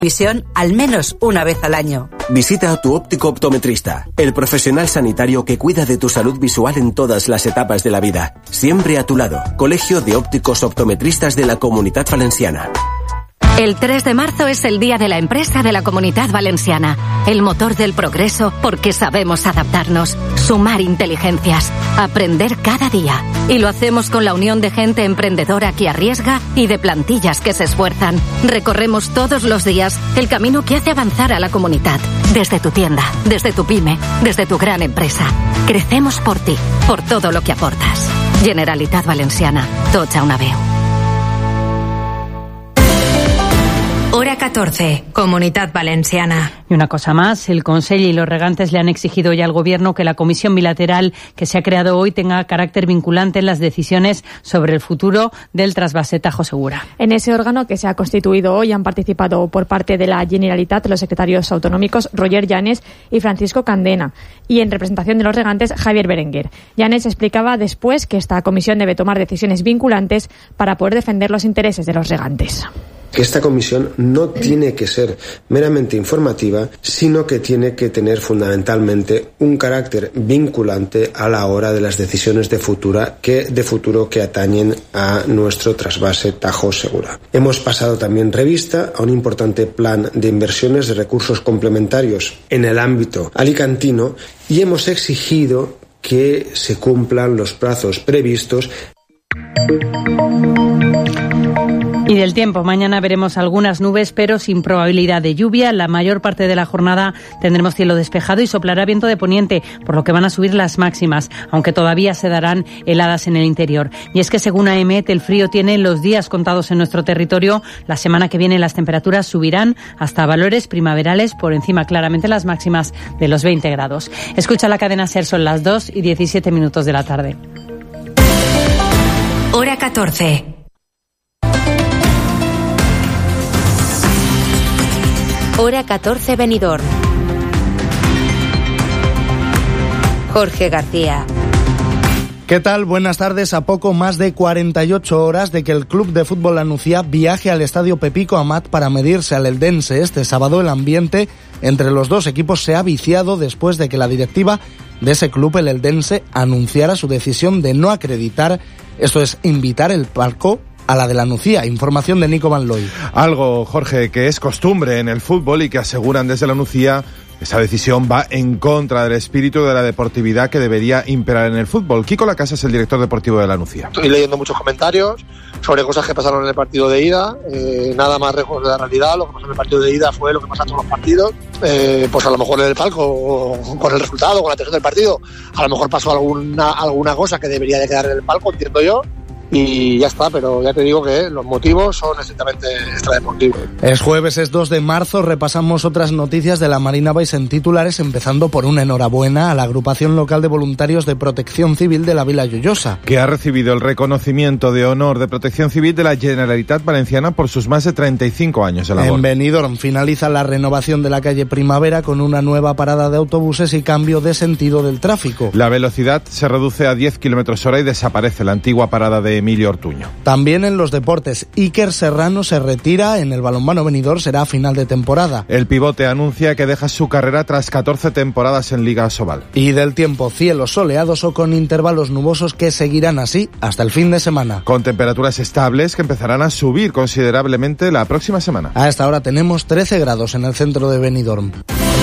visión al menos una vez al año. Visita a tu óptico optometrista, el profesional sanitario que cuida de tu salud visual en todas las etapas de la vida. Siempre a tu lado. Colegio de Ópticos Optometristas de la Comunitat Valenciana. El 3 de marzo es el Día de la Empresa de la Comunitat Valenciana. El motor del progreso porque sabemos adaptarnos, sumar inteligencias, aprender cada día. Y lo hacemos con la unión de gente emprendedora que arriesga y de plantillas que se esfuerzan. Recorremos todos los días el camino que hace avanzar a la comunidad. Desde tu tienda, desde tu pyme, desde tu gran empresa. Crecemos por ti, por todo lo que aportas. Generalitat Valenciana, tots a una veu. Hora 14, Comunitat Valenciana. Y una cosa más, el Consell y los regantes le han exigido ya al Gobierno que la comisión bilateral que se ha creado hoy tenga carácter vinculante en las decisiones sobre el futuro del trasvase Tajo Segura. En ese órgano que se ha constituido hoy han participado por parte de la Generalitat los secretarios autonómicos Roger Llanes y Francisco Candena, y en representación de los regantes Javier Berenguer. Llanes explicaba después que esta comisión debe tomar decisiones vinculantes para poder defender los intereses de los regantes. Que esta comisión no tiene que ser meramente informativa, sino que tiene que tener fundamentalmente un carácter vinculante a la hora de las decisiones de futuro que atañen a nuestro trasvase Tajo Segura. Hemos pasado también revista a un importante plan de inversiones de recursos complementarios en el ámbito alicantino y hemos exigido que se cumplan los plazos previstos. Y del tiempo, mañana veremos algunas nubes, pero sin probabilidad de lluvia. La mayor parte de la jornada tendremos cielo despejado y soplará viento de poniente, por lo que van a subir las máximas, aunque todavía se darán heladas en el interior. Y es que según AEMET, el frío tiene los días contados en nuestro territorio. La semana que viene las temperaturas subirán hasta valores primaverales, por encima claramente las máximas de los 20 grados. Escucha la cadena SER, son las 2:17 de la tarde. Hora 14. Hora 14 Benidorm. Jorge García. ¿Qué tal? Buenas tardes. A poco más de 48 horas de que el Club de Fútbol La Nucía viaje al Estadio Pepico Amat para medirse al Eldense este sábado, el ambiente entre los dos equipos se ha viciado después de que la directiva de ese club, el Eldense, anunciara su decisión de no acreditar, esto es, invitar el palco a la de La Nucía. Información de Nico Van Looy. Algo, Jorge, que es costumbre en el fútbol y que aseguran desde La Nucía. Esa decisión va en contra del espíritu de la deportividad que debería imperar en el fútbol. Kiko Lacasa es el director deportivo de La Nucía. Estoy leyendo muchos comentarios sobre cosas que pasaron en el partido de ida, nada más lejos de la realidad. Lo que pasó en el partido de ida fue lo que pasa en todos los partidos. Pues a lo mejor en el palco, con el resultado, con la tensión del partido, a lo mejor pasó alguna cosa que debería de quedar en el palco, entiendo yo. Y ya está, pero ya te digo que los motivos son estrictamente extradeportivos. Es jueves, es 2 de marzo, repasamos otras noticias de la Marina Baixa en titulares, empezando por una enhorabuena a la agrupación local de voluntarios de Protección Civil de la Vila Lloyosa, que ha recibido el reconocimiento de honor de Protección Civil de la Generalitat Valenciana por sus más de 35 años de labor. En Benidorm finaliza la renovación de la calle Primavera con una nueva parada de autobuses y cambio de sentido del tráfico. La velocidad se reduce a 10 km/h y desaparece la antigua parada de Emilio Ortuño. También en los deportes, Iker Serrano se retira en el balonmano Benidorm, será a final de temporada. El pivote anuncia que deja su carrera tras 14 temporadas en Liga Asobal. Y del tiempo, cielos soleados o con intervalos nubosos que seguirán así hasta el fin de semana. Con temperaturas estables que empezarán a subir considerablemente la próxima semana. A esta hora tenemos 13 grados en el centro de Benidorm.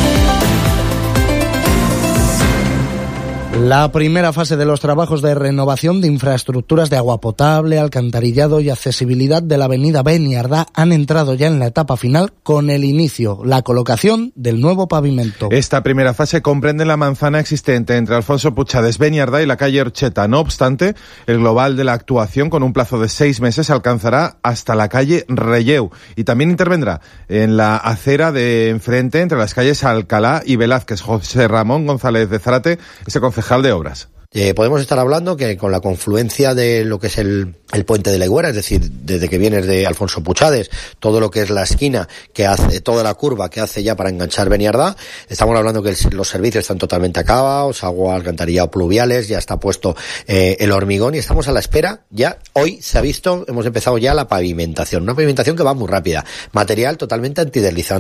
La primera fase de los trabajos de renovación de infraestructuras de agua potable, alcantarillado y accesibilidad de la avenida Beniardá han entrado ya en la etapa final con el inicio, la colocación del nuevo pavimento. Esta primera fase comprende la manzana existente entre Alfonso Puchades Beniardá y la calle Orcheta. No obstante, el global de la actuación, con un plazo de 6 meses, alcanzará hasta la calle Relleu y también intervendrá en la acera de enfrente entre las calles Alcalá y Velázquez. José Ramón González de Zárate, ese concejal de obras. Podemos estar hablando que con la confluencia de lo que es el puente de la Higuera, es decir, desde que vienes de Alfonso Puchades, todo lo que es la esquina que hace, toda la curva que hace ya para enganchar Beniardá, estamos hablando que los servicios están totalmente acabados, agua, alcantarillado, pluviales, ya está puesto el hormigón y estamos a la espera. Ya hoy se ha visto, hemos empezado ya la pavimentación, una pavimentación que va muy rápida, material totalmente antideslizante.